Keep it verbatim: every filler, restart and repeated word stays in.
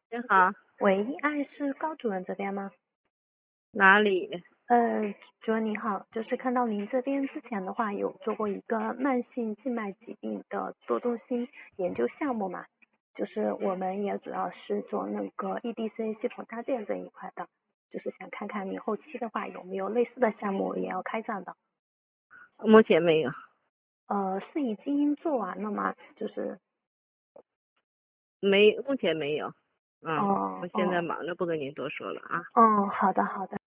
你好， 喂，爱是高主任这边吗？ 哪里？ 呃，主任您好，就是看到您这边之前的话有做过一个慢性静脉疾病的多动性研究项目嘛，就是我们也主要是做那个 E D C 系统搭建这一块的，就是想看看你后期的话有没有类似的项目也要开展的。 目前没有， 呃，是已经做完了吗？就是没，目前没有。嗯，我现在哦哦忙着，不跟您多说了啊。 哦，好的好的。